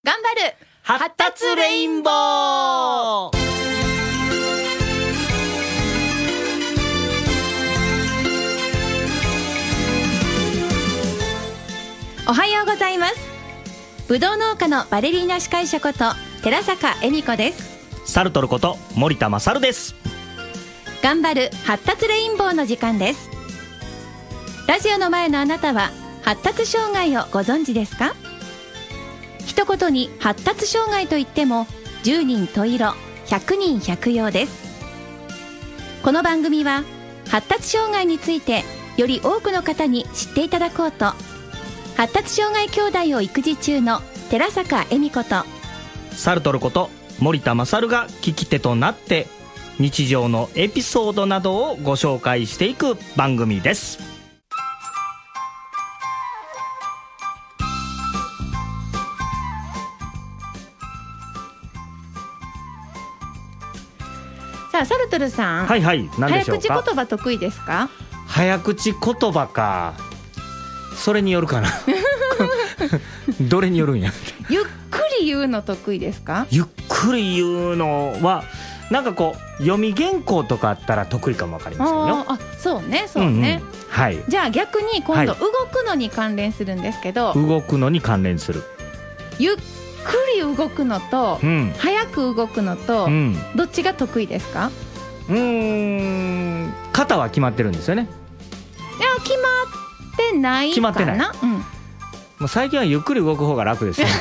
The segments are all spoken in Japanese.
頑張る発達レインボー。 おはようございます。ぶどう農家のバレリーナ司会者こと寺坂恵美子です。 サルトルこと森田勝です。 頑張る発達レインボーの時間です。ラジオの前のあなたは発達障害をご存知ですか？一言に発達障害といっても10人十色100人百様です。この番組は発達障害についてより多くの方に知っていただこうと、発達障害兄弟を育児中の寺坂恵美子とサルトルこと森田勝が聞き手となって日常のエピソードなどをご紹介していく番組です。 さあ、サルトルさん、 はいはい、何でしょうか。 早口言葉得意ですか？ 早口言葉か、それによるかなどれによるんやゆっくり言うの得意ですか？ ゆっくり言うのはなんかこう読み原稿とかあったら得意かもわかりませんよ。 あ、そうねそうね、 はい。 じゃあ逆に今度動くのに関連するんですけど、 動くのに関連する、 ゆっくり動くのと、早く動くのと、どっちが得意ですか？ 型は決まってるんですよね。 いや、決まってないかな。 決まってない、もう最近はゆっくり動く方が楽ですよ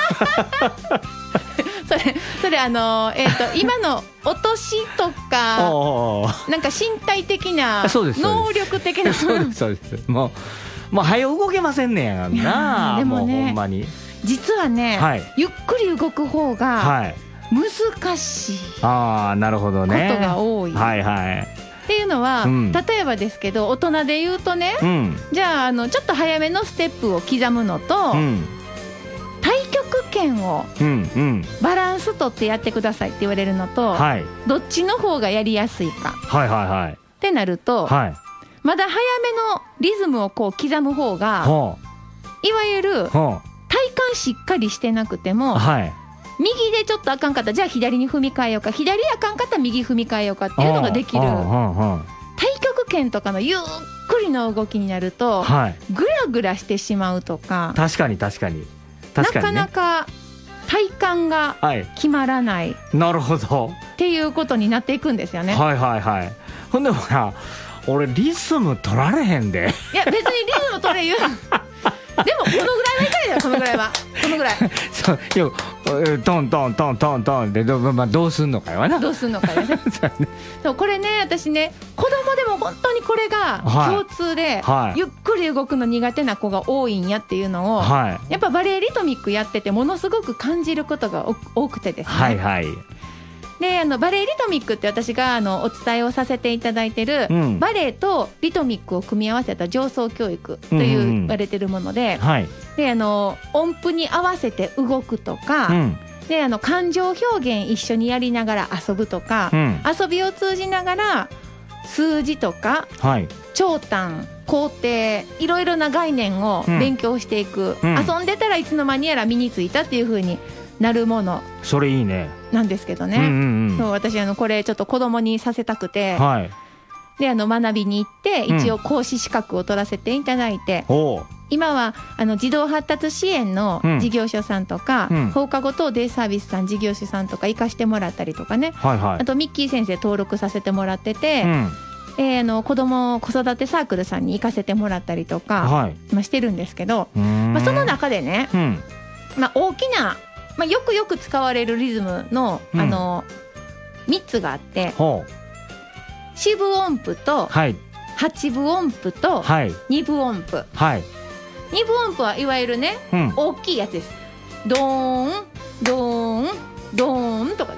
それ今のお年とかなんか身体的な能力的なそうですもう早動けませんねやんな。 でもね、 もうほんまに実はね、ゆっくり動く方が難しいことが多い、っていうのは、例えばですけど大人で言うとね、じゃあ、ちょっと早めのステップを刻むのと、太極拳をバランスとってやってくださいって言われるのと、どっちの方がやりやすいかってなると、まだ早めのリズムをこう刻む方が、いわゆる体幹しっかりしてなくても、右でちょっとあかんかったらじゃあ左に踏み替えようか、左あかんかったら右踏み替えようかっていうのができる。太極拳とかのゆっくりの動きになると、グラグラしてしまうとか、 確かになかなか体幹が決まらない、 なるほどっていうことになっていくんですよね。 ほんでもな、俺リズム取られへんで。 いや別にリズム取れ言うでもこのぐらいはいかないだよ、このぐらいはこのぐらいそうよ、トントントントントンでどうすんのかよな、 どうすんのかよねそうこれね、私ね、子供でも本当にこれが共通で、ゆっくり動くの苦手な子が多いんやっていうのを、やっぱバレエリトミックやっててものすごく感じることが多くてですね。でバレエリトミックって私がお伝えをさせていただいてる、バレエとリトミックを組み合わせた上層教育と言われてるもので、で音符に合わせて動くとか、で感情表現一緒にやりながら遊ぶとか、遊びを通じながら数字とか、長短工程いろいろな概念を勉強していく、遊んでたらいつの間にやら身についたっていう風になるもの、 それいいねなんですけどね。そう、私これちょっと子供にさせたくて、で学びに行って一応講師資格を取らせていただいて、今は児童発達支援の事業所さんとか、放課後等デイサービスさん事業所さんとか行かしてもらったりとかね、あとミッキー先生登録させてもらってて、子供子育てサークルさんに行かせてもらったりとか、してるんですけど、その中でね、大きな、よくよく使われるリズムの、3つがあって、四分音符と、八分音符と、二分音符、二分音符はいわゆるね、大きいやつです。ドーンドーンドーンとかです。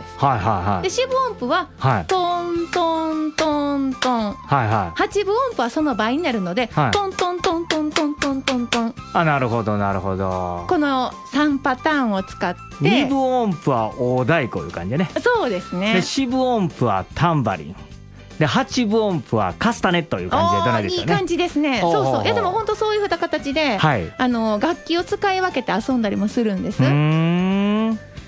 で四分音符は、トントントントン、八分音符はその倍になるので、トントントントントントントントン。 なるほどなるほど。 この3パターンを使って、 二分音符は大太鼓いう感じね。 そうですね。 で四分音符はタンバリンで、八分音符はカスタネットいう感じでどないですかね。 いい感じですね。いやでも本当そういうふうな形で、楽器を使い分けて遊んだりもするんです。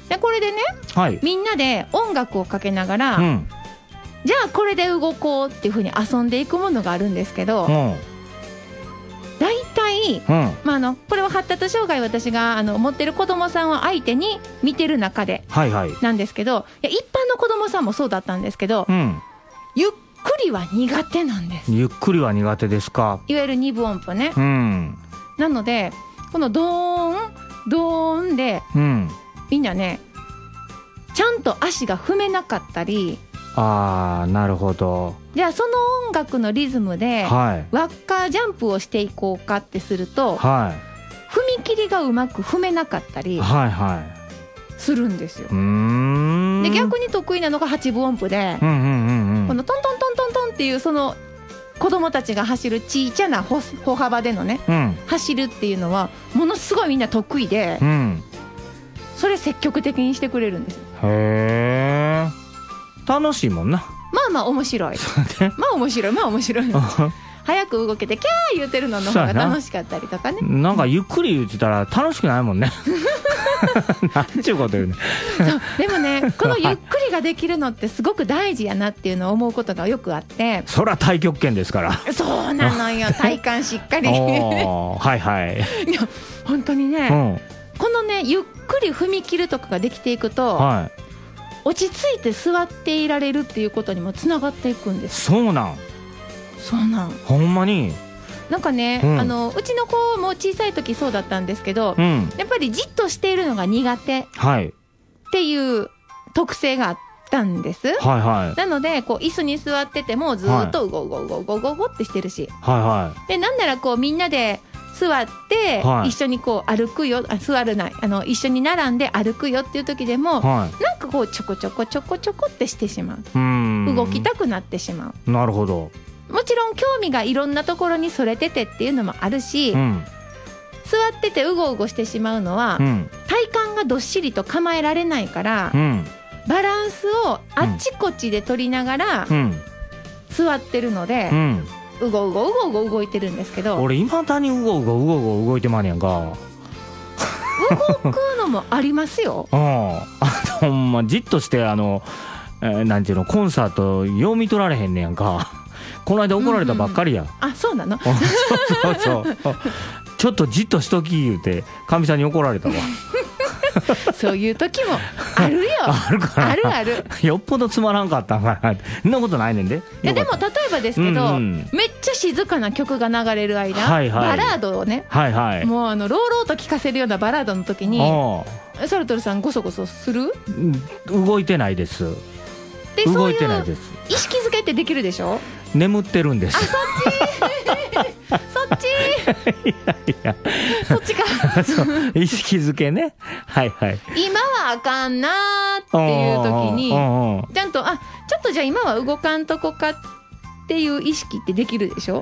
でこれでね、はい、みんなで音楽をかけながら、じゃあこれで動こうっていう風に遊んでいくものがあるんですけど、だいたいこれは発達障害私が持ってる子どもさんを相手に見てる中でなんですけど、一般の子どもさんもそうだったんですけど、ゆっくりは苦手なんです。 ゆっくりは苦手ですか。 いわゆる2部音符ね、なのでこのドーンドーンで、みんなねちゃんと足が踏めなかったり、 なるほど。 じゃあその音楽のリズムでワッカージャンプをしていこうかってすると、踏切りがうまく踏めなかったりするんですよ。で逆に得意なのが8分音符で、このトントントントントンっていうその子供たちが走る小さな歩幅でのね、走るっていうのはものすごいみんな得意で、それ積極的にしてくれるんです。 へー、楽しいもんな。 まあ面白い面白い早く動けてキャー言ってるのの方が楽しかったりとかね。 なんかゆっくり言ってたら楽しくないもんねなんちゅうこと言うねそうでもね、このゆっくりができるのってすごく大事やなっていうのを思うことがよくあって、 そら太極拳ですからそうなのよ体幹しっかりはいはい。 いや本当にね、このねゆっくり踏み切るとかができていくと、落ち着いて座っていられるっていうことにもつながっていくんです。 そうなんほんまになんかね、うちの子も小さい時そうだったんですけど、やっぱりじっとしているのが苦手っていう特性があったんです、なのでこう椅子に座っててもずっとうごうごうごうごうごうごってしてるし、でなんならこうみんなで座って一緒にこう歩くよ、座るない一緒に並んで歩くよっていう時でも、なんかこうちょこちょこちょこちょこってしてしまう、動きたくなってしまう。 なるほど。 もちろん興味がいろんなところにそれててっていうのもあるし、座っててうごうごしてしまうのは、体幹がどっしりと構えられないから、バランスをあっちこっちで取りながら座ってるので、うごうごうごうご動いてるんですけど、 俺いまだにうごうごうごうご動いてまんねやんか。 動くのもありますよほんまじっとしてなんていうの、コンサートよう見とられへんねやんか。この間怒られたばっかりや。 あ、そうなのそうちょっとじっとしとき言うてかみさんに怒られたわそういう時もあるよあるかな。 あるよっぽどつまらんかったんかな。そんなことないねんで。 でも例えばですけど、めっちゃ静かな曲が流れる間、バラードをね、もう朗々と聴かせるようなバラードの時にサルトルさんゴソゴソする？ 動いてないです。 で動いてないです。意識づけってできるでしょ？ 眠ってるんです。 そっちいやそっちかそう意識づけね。 今はあかんなっていう時にちゃんとちょっとじゃあ今は動かんとこかっていう意識ってできるでしょ？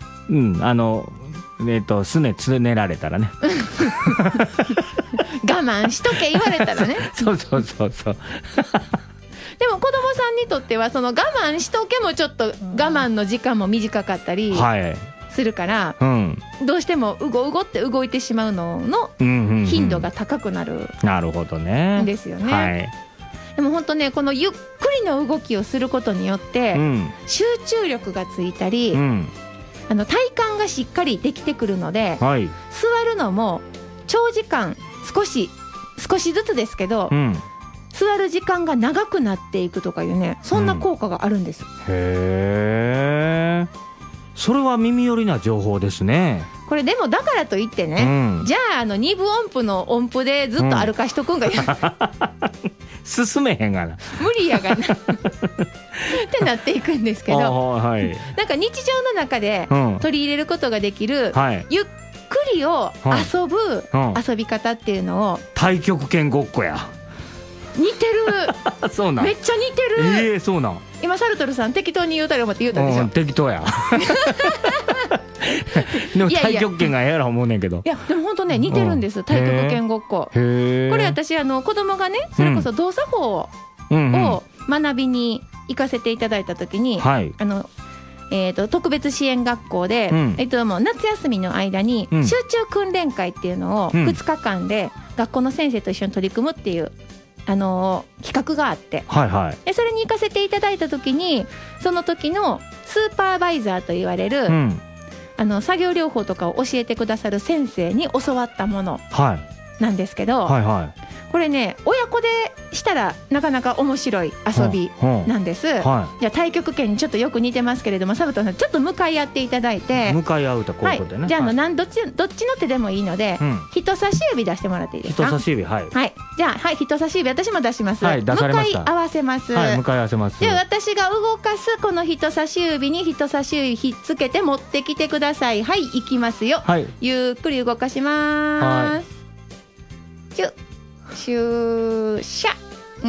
すねつねられたらね我慢しとけ言われたらねそうでも子供さんにとってはその我慢しとけもちょっと我慢の時間も短かったりするから、どうしてもうごうごって動いてしまうのの頻度が高くなるんですよね。でも本当ね、このゆっくりの動きをすることによって集中力がついたり、体幹がしっかりできてくるので、座るのも長時間少しずつですけど、座る時間が長くなっていくとかいうね、そんな効果があるんです。 へー、それは耳寄りな情報ですね。 これでもだからといってね、じゃあ2分音符の音符でずっと歩かしとくんが進めへんがな、 無理やがなってなっていくんですけど、なんか日常の中で取り入れることができる、ゆっくりを遊ぶ遊び方っていうのを、 太極拳ごっこや。 似てるそうなん、 めっちゃ似てる。 そうなん。 今サルトルさん適当に言うたら思って言うたでしょ。 適当やでも太極拳がやら思うねんけど、 いやでも本当ね似てるんです、太極拳ごっこ。これ私子供がね、それこそ動作法を学びに行かせていただいた時に、特別支援学校で、もう夏休みの間に集中訓練会っていうのを2日間で学校の先生と一緒に取り組むっていう企画があって、 はいはい、 でそれに行かせていただいた時にその時のスーパーバイザーと言われる、作業療法とかを教えてくださる先生に教わったものなんですけど、 はいはい、 これね親子でしたらなかなか面白い遊びなんです、じゃあ太極拳にちょっとよく似てますけれども、サブトンさんちょっと向かい合っていただいて、 向かい合うとこういうことでね、 じゃあどっちの手でもいいので、人差し指出してもらっていいですか。 人差し指、はい、 はい、じゃあ、はい、人差し指私も出します、 はい、出されました。 向かい合わせます、 はい、向かい合わせます。 では私が動かすこの人差し指に人差し指ひっつけて持ってきてください。はい、いきますよ、はい、ゆっくり動かします、シュシュシャシ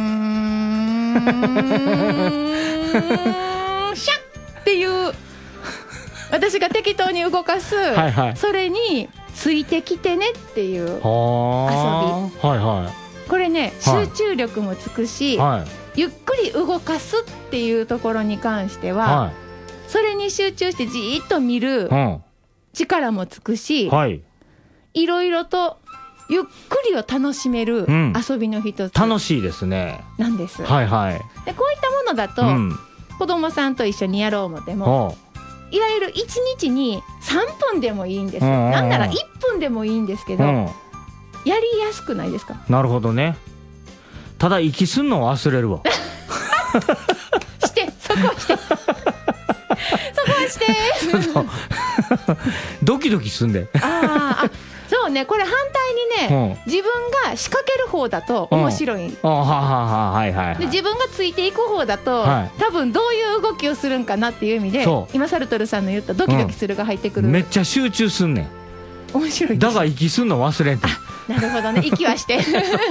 ャっていう私が適当に動かす、はいはい、それについてきてねっていう遊び、はいはい、これね集中力もつくし、はい、ゆっくり動かすっていうところに関しては、はい、それに集中してじーっと見る力もつくし、はい、いろいろとゆっくりを楽しめる遊びの一つ、 楽しいですねなんです、 はいはい、 でこういったものだと、子供さんと一緒にやろうもでも、いわゆる1日に3分でもいいんですよ、なんなら1分でもいいんですけど、やりやすくないですか。 なるほどね。ただ息すんのを忘れるわしてそこはしてそこはしてそうドキドキすんであそうね、これ反対にね、自分が仕掛ける方だと面白い、で自分がついていく方だと、多分どういう動きをするんかなっていう意味で、今サルトルさんの言ったドキドキするが入ってくる、 めっちゃ集中すんねん。 面白いだから息すんの忘れんて。 なるほどね、息はして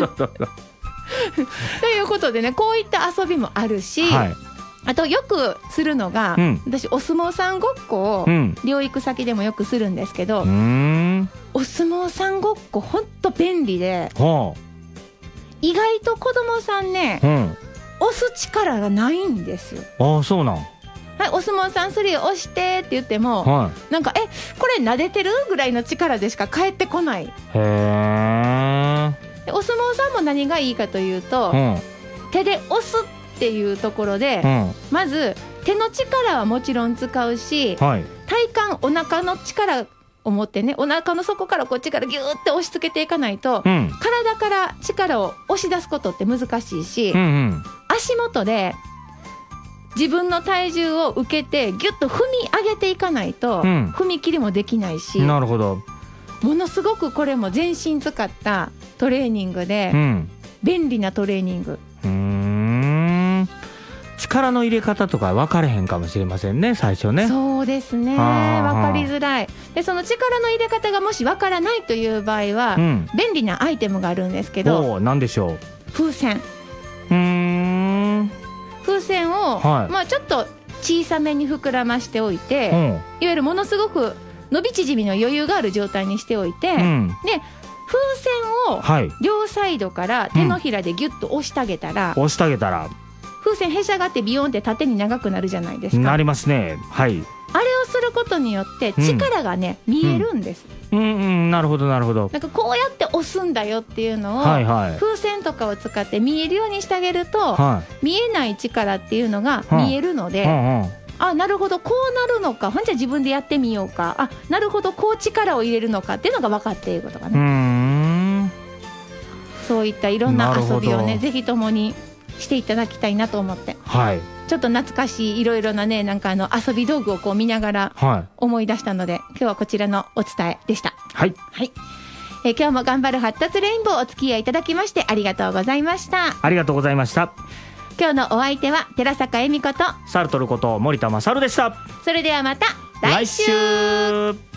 ということでね、こういった遊びもあるし、あとよくするのが、私お相撲さんごっこを療育先でもよくするんですけど、お相撲さんごっこほんと便利で、意外と子供さんね、押す力がないんですよ。 ああ、そうなん。 はい、お相撲さん3押してって言っても、なんかこれ撫でてるぐらいの力でしか返ってこない。へでお相撲さんも何がいいかというと、手で押すっていうところで、まず手の力はもちろん使うし、体幹お腹の力を持ってね、お腹の底からこっちからギューって押し付けていかないと、体から力を押し出すことって難しいし、足元で自分の体重を受けてギュッと踏み上げていかないと、踏み切りもできないし、 なるほど、 ものすごくこれも全身使ったトレーニングで、便利なトレーニング。 力の入れ方とか分かれへんかもしれませんね、最初ね。 そうですね、分かりづらい。でその力の入れ方がもし分からないという場合は、便利なアイテムがあるんですけど、 何でしょう。 風船。風船を、ちょっと小さめに膨らましておいて、いわゆるものすごく伸び縮みの余裕がある状態にしておいて、で風船を両サイドから手のひらでギュッと押してあげたら、風船へしゃがってビヨンって縦に長くなるじゃないですか。 なりますね。はい。 あれをすることによって力がね、見えるんです。 なるほどなるほど。 なんかこうやって押すんだよっていうのを、風船とかを使って見えるようにしてあげると、見えない力っていうのが見えるので、あ、なるほどこうなるのか、ほんじゃ自分でやってみようか、あ、なるほどこう力を入れるのかっていうのが分かっていることがね。そういったいろんな遊びをね、ぜひともにしていただきたいなと思って、ちょっと懐かしいいろいろなね、なんか遊び道具をこう見ながら思い出したので、今日はこちらのお伝えでした。はい、今日も頑張る発達レインボーお付き合いいただきましてありがとうございました。 ありがとうございました。 今日のお相手は寺坂恵美子とサルトルこと森田勝でした。 それではまた来週。